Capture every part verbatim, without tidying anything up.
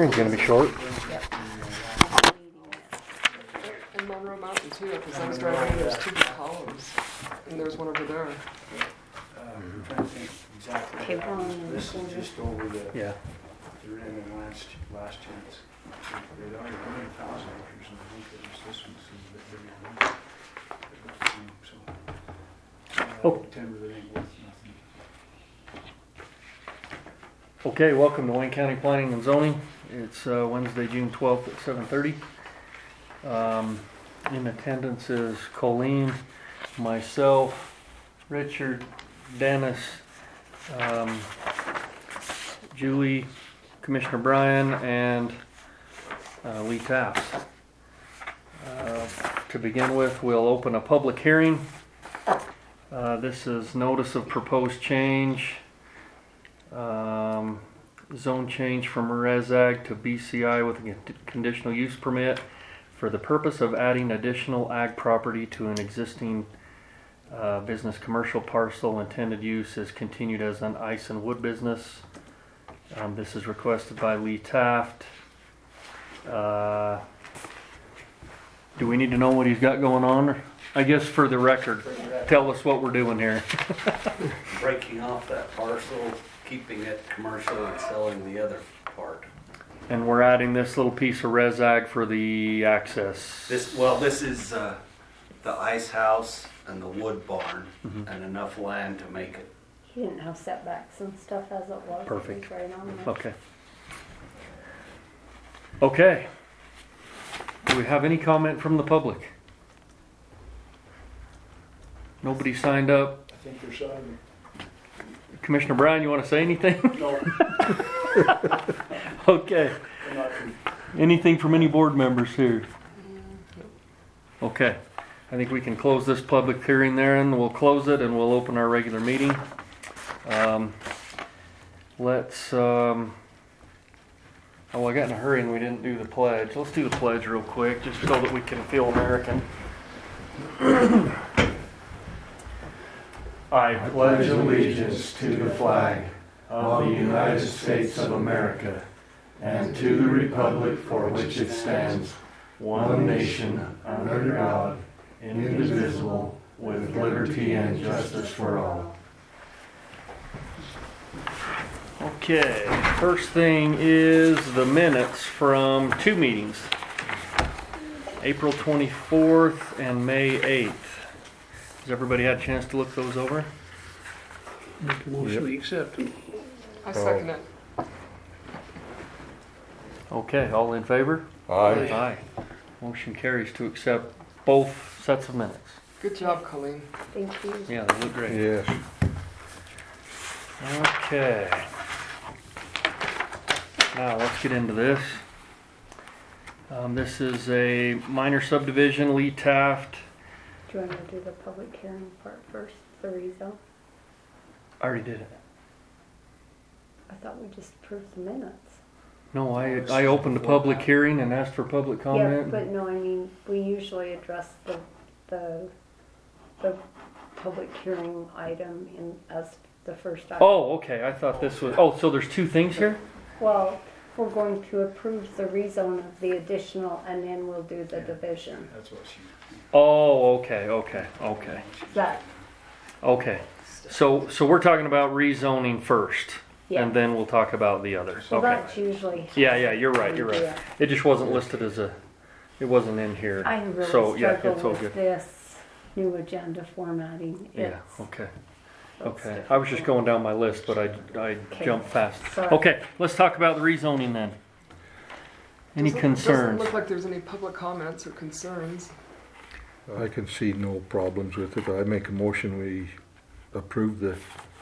hearing's gonna be short. And Monroe Mountain too, because I was driving, there's two columns, and there's one over there. I'm trying to think exactly. Okay, one. This is just over the, Yeah. they're in the last, last chance. They'd already put in a thousand acres, and I think that was this one, seems a bit bigger than this. So, uh, Oh. timber that ain't worth nothing. Okay, welcome to Wayne County Planning and Zoning. It's uh, Wednesday, June twelfth at seven thirty. Um, in attendance is Colleen, myself, Richard, Dennis, um, Julie, Commissioner Bryan, and uh, Lee Taft. Uh, to begin with, we'll open a public hearing. Uh, this is notice of proposed change. Um, zone change from ResAg to B C I with a conditional use permit for the purpose of adding additional ag property to an existing uh, business commercial parcel. Intended use is continued as an ice and wood business. Um, this is requested by Lee Taft. Uh, do we need to know what he's got going on? I guess for the record, tell us what we're doing here. Breaking off that parcel, keeping it commercial and selling the other part. And we're adding this little piece of ResAg for the access. This, well, this is uh, the ice house and the wood barn, Mhm. and enough land to make it. He didn't have setbacks and stuff as it was. Perfect. It was right on there. Okay. Okay. Do we have any comment from the public? Nobody signed up. I think they're signing. Commissioner Bryan, you want to say anything? No, Okay. I'm not. Anything from any board members here? Okay. I think we can close this public hearing there, and we'll close it and we'll open our regular meeting. Um, let's, um, oh, I got in a hurry and we didn't do the pledge. Let's do the pledge real quick, just so that we can feel American. I pledge allegiance to the flag of the United States of America and to the republic for which it stands, one nation, under God, indivisible, with liberty and justice for all. Okay, first thing is the minutes from two meetings, April twenty-fourth and May eighth. Has everybody had a chance to look those over? Make a motion to accept. I second it. Okay, all in favor? Aye. Aye. Motion carries to accept both sets of minutes. Good job, Colleen. Thank you. Yeah, they look great. Yes. Okay. Now let's get into this. Um, this is a minor subdivision, Lee Taft. Do you want to do the public hearing part first, the rezone? I already did it. I thought we just approved the minutes. No, I, I opened the public hearing and asked for public Yeah, comment. but no, I mean, we usually address the, the, the public hearing item in, as the first item. Oh, okay, I thought this was, oh, so there's two things here? Well, we're going to approve the rezone of the additional and then we'll do the division. That's what she. Oh, okay, okay, okay, That, okay. So, so we're talking about rezoning first, yeah. and then we'll talk about the others, Well, okay. that's usually. Yeah, yeah, you're right, you're right. Yeah. It just wasn't listed as a, it wasn't in here. I really So, yeah, struggle it's all with good. this new agenda formatting. Yeah, It's- okay, it's okay. I was just difficult. going down my list, but I, I Okay. jumped fast. Sorry. Okay, let's talk about the rezoning then. Any Doesn't- Doesn't concerns? look like there's any public comments or concerns. I can see no problems with it. I make a motion we approve the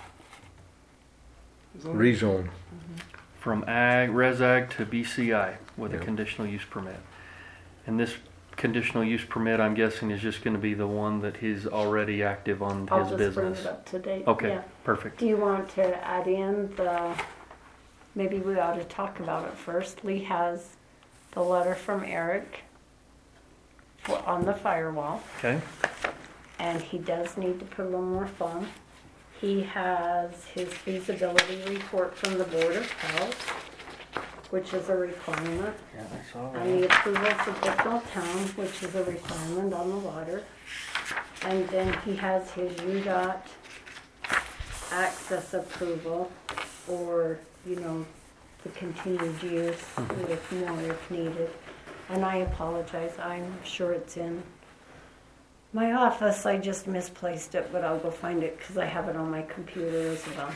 Zoning. rezone. From ag, ResAg to B C I with a Yep. conditional use permit. And this conditional use permit, I'm guessing, is just gonna be the one that he's already active on I'll his just bring business. it up to date. Okay, Yeah. perfect. Do you want to add in the, maybe we ought to talk about it first. Lee has the letter from Eric for, on the firewall, Okay, and he does need to put a little more foam. He has his feasibility report from the Board of Health, which is a requirement. Yeah, I saw And the approval for Bicknell Town, which is a requirement on the water. And then he has his U DOT access approval, or, you know, the continued use with more if needed. And I apologize, I'm sure it's in my office, I just misplaced it, but I'll go find it because I have it on my computer as well.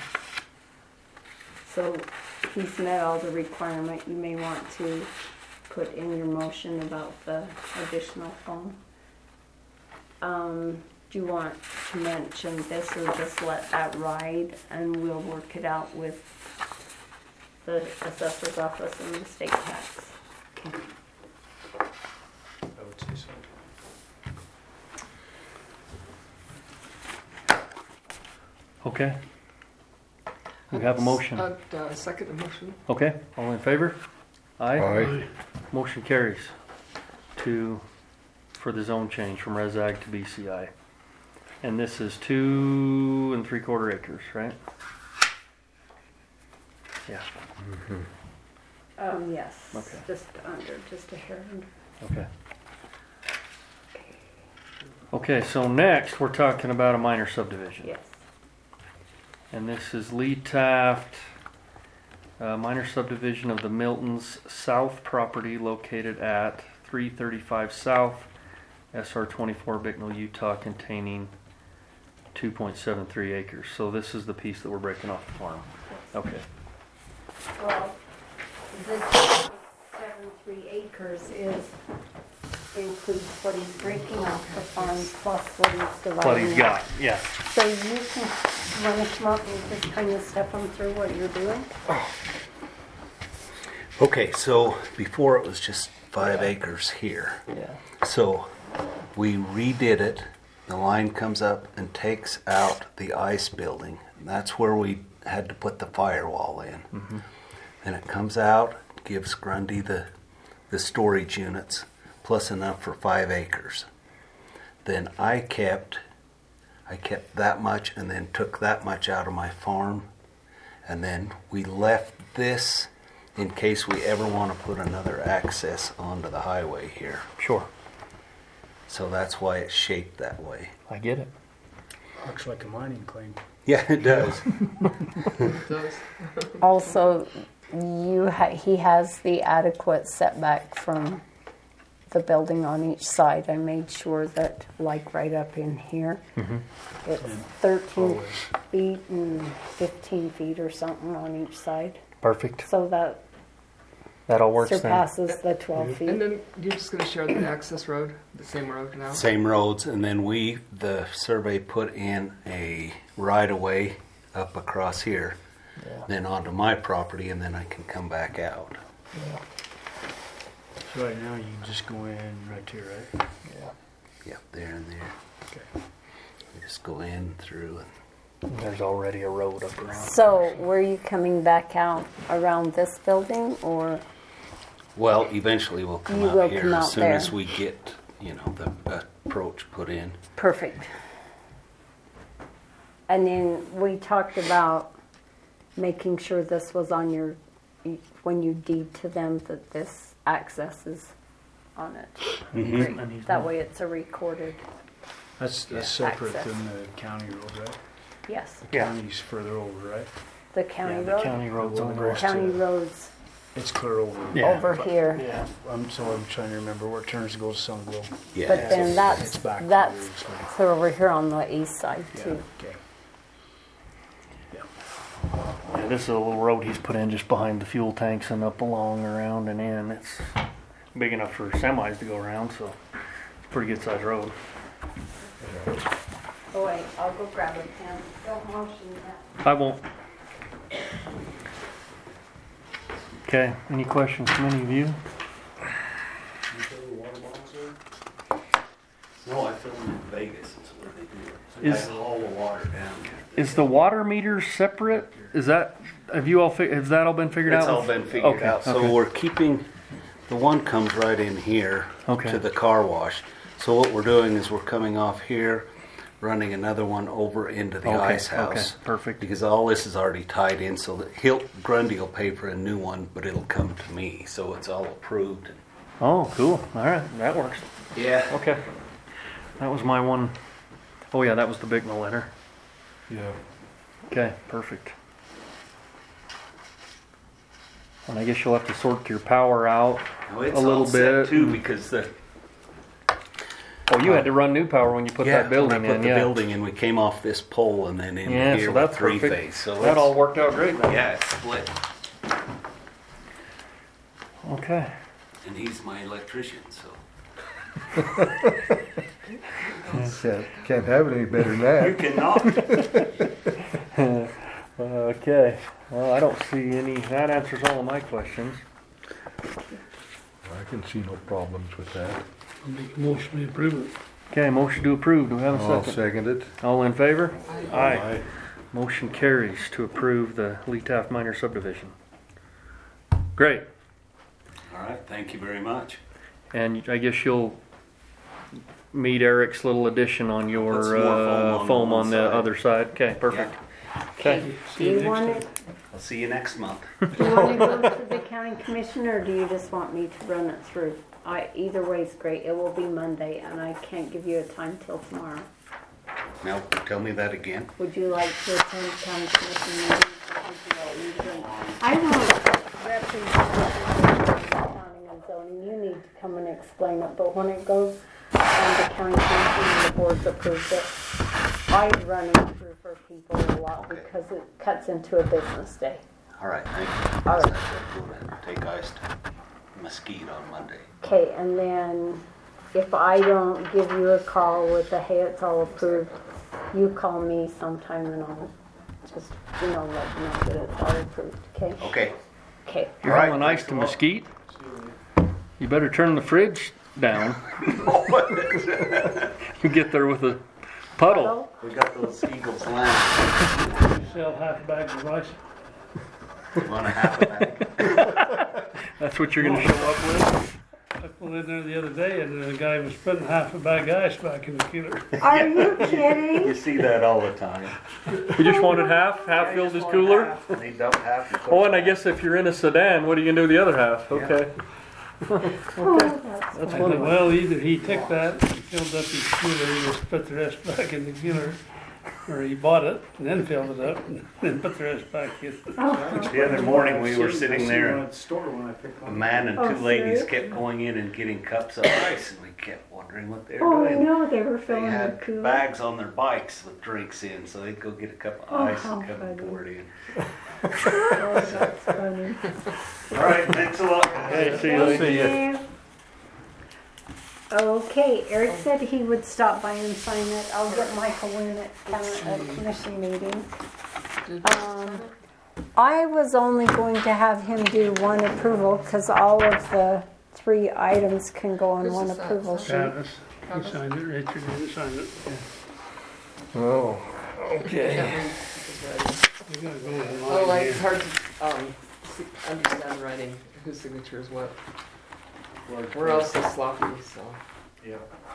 So he's met all the requirement. You may want to put in your motion about the additional foam. Um, do you want to mention this or just let that ride and we'll work it out with the assessor's office and the state tax? Okay. I would say so. Okay. We have a motion. Uh, uh, second motion. Okay, all in favor? Aye. Aye. Motion carries to, for the zone change from Res Ag to B C I. And this is two and three quarter acres, right? Yeah, Um, yes. Okay. Just under, just a hair under. okay. Okay, so next we're talking about a minor subdivision. Yes. And this is Lee Taft, uh, minor subdivision of the Milton's South property located at three thirty-five South, S R twenty-four, Bicknell, Utah, containing two point seven three acres. So this is the piece that we're breaking off the farm. Okay. Well, the two point seven three acres is, includes what he's breaking off the farm plus what he's dividing. What he's up. got, yeah. So you can, want to come up and just kind of step them through what you're doing? Okay, so before it was just five acres here. Yeah. So we redid it. The line comes up and takes out the ice building. That's where we had to put the firewall in. Mm-hmm. And it comes out, gives Grundy the, the storage units, plus enough for five acres. Then I kept, I kept that much and then took that much out of my farm. And then we left this in case we ever want to put another access onto the highway here. Sure. So that's why it's shaped that way. I get it. Looks like a mining claim. Yeah, it does. It does. Also, you ha- he has the adequate setback from the building on each side. I made sure that, like right up in here, Mm-hmm. it's thirteen Always. feet and fifteen feet or something on each side. Perfect. So that That all works then. surpasses the twelve feet. And then you're just going to share the access road, the same road now? Same roads, and then we, the survey, put in a right-of-way up across here, Yeah. then onto my property, and then I can come back out. So right now you can just go in right here, right? Yeah. Yep, there and there. Okay. You just go in through and There's already a road up around. So were you coming back out around this building, or well, eventually we'll come You out will here come as out soon there. as we get, you know, the approach put in. perfect? And then we talked about making sure this was on your, when you deed to them, that this access is on it. Mhm. And he's That not- way it's a recorded, That's, that's Yeah. separate Access. than the county road, right? yes. Yeah. County's further over, right? The Yeah, county the road, county road's Well, over. the county to- roads It's clear over. Yeah. over here. Yeah. I'm, so I'm trying to remember where it turns to go to Sunville. Yeah. But then that's, It's back that's here, so- clear over here on the east side Yeah, too. okay. Yeah, this is a little road he's put in just behind the fuel tanks and up along, around and in. It's big enough for semis to go around, so it's a pretty good sized road. Oh wait, I'll go grab a pen. Don't motion yet. I won't. Okay, any questions from any of you? No, I feel in Vegas is where they do it. Is- I haul the water down there. Is the water meter separate? Is that, have you all, fi- has that all been figured It's out? all been figured Okay, out. So okay. we're keeping, the one comes right in here Okay. to the car wash. So what we're doing is we're coming off here, running another one over into the Okay, ice okay, house. perfect. Because all this is already tied in, so that he'll, Grundy will pay for a new one, but it'll come to me, so it's all approved. Oh, cool. All right, that works. Yeah. Okay. That was my one. Oh yeah, that was the Bicknell letter. Yeah. Okay, perfect. And I guess you'll have to sort your power out Now, it's a little all set bit. too, because the Oh, you had to run new power when you put yeah, that building when I put in, the yeah. building and we came off this pole and then in Yeah, here so with that's three perfect. phase. So That it's- all worked out great then. yeah, it's split. Okay. And he's my electrician, so Can't, can't have it any better than you that. cannot. Okay. Well, I don't see any. That answers all of my questions. I can see no problems with that. I'll make a motion to approve it. Okay, motion to approve. Do we have a I'll second? second it. All in favor? I- Aye. Motion carries to approve the Lee Taft Minor subdivision. Great. All right, thank you very much. And I guess you'll meet Eric's little addition on your Put some more uh, foam foam on on one the side. other side. Okay, perfect. Okay. Do you want it, I'll see you next month. do you want to go to the county commissioner, or do you just want me to run it through? I, either way is great. It will be Monday, and I can't give you a time till tomorrow. Now, tell me that again. Would you like to attend county commission meeting? Would you like me to- I want representatives from planning and zoning. You need to come and explain it, but when it goes on the county commission and the board's approved it, I run it through for people a lot Okay. because it cuts into a business day. All right, thank you. All right. I'm going to take ice to Mesquite on Monday. Okay, and then if I don't give you a call with the, hey, it's all approved, you call me sometime and I'll just, you know, let you know that it's all approved, okay? Okay. Okay. You're All right, hauling ice thanks to a lot. Mesquite? You better turn the fridge down. You get there with a puddle. We got those Eagles Lounge. Sell half a bag of rice. One and a half of that. That's what you're going to show up with? I pulled in there the other day and the guy was putting half a bag of ice back in the cooler. Are you kidding? You see that all the time. You just wanted half? Half filled his cooler? And they dump half. and put Oh, and I half. guess if you're in a sedan, what are you going to do the other half? Okay. Oh, that's That's I funny. thought, well, either he took that, and filled up his cooler, and just put the rest back in the cooler, or he bought it and then filled it up and then put the rest back in. The other morning we were sitting there, at the store when I picked a one. man and Oh, two ladies serious? kept going in and getting cups of ice, and we kept wondering what they were Oh, I doing. know, they were They filling the had cooler. bags on their bikes with drinks in, so they'd go get a cup of Oh, ice how and come and funny. pour it in. Oh, that's funny. All right, thanks a lot. Hey, see you later. Thank you. Okay, Eric said he would stop by and sign it. I'll get Michael in at uh, a commission meeting. Um, I was only going to have him do one approval because all of the three items can go on Who's one this at? approval sheet. Travis, he signed it, Richard didn't sign it. Oh, Okay. Can't read his writing. We gotta go with Oh, like, mine it's here. hard to, um, see- understand writing, whose signature is what. We're all so sloppy, so. Yeah,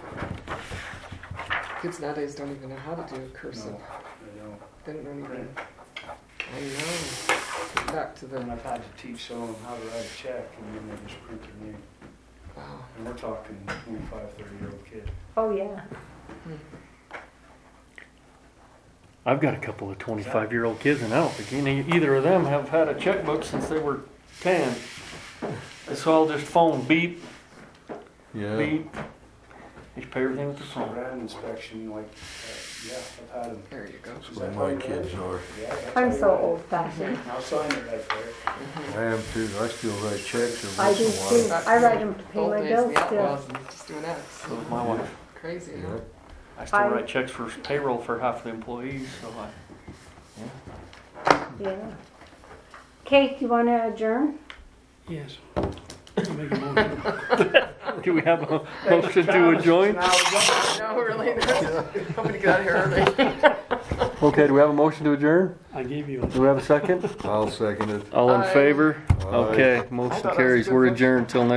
Kids nowadays don't even know how to do a cursive. no, I know. They don't know anything. I know. Get back to the, And I've had to teach some of them how to write a check, and then they just print their name. wow. And we're talking twenty-five, thirty-year-old kid. Oh, yeah. I've got a couple of twenty-five-year-old kids, and I don't think any, either of them have had a checkbook since they were ten. It's all just phone beep, yeah. beep. Just pay everything with the So phone. brand inspection, like, uh, yeah, I've had them. There you go. That's what my kids are. Yeah, that's I'm how so you- old fashioned. I'll sign it right there. I am too. I still write checks every I once do in a while. too. Back I to write the them to pay old my days, bills the still. outlaws, and just doing X. So is my wife. Crazy, Yeah. huh? I still I- write checks for payroll for half the employees, so I. Yeah. Kate, you want to adjourn? Yes. I'll make a motion. Do we have a motion to adjourn? No, really, no. Hoping to get out of here early. Okay, do we have a motion to adjourn? I gave you a Do we have a second? I'll second it. All in Aye. favor? Aye. Okay, I motion thought that was a carries. good We're motion. adjourned till next.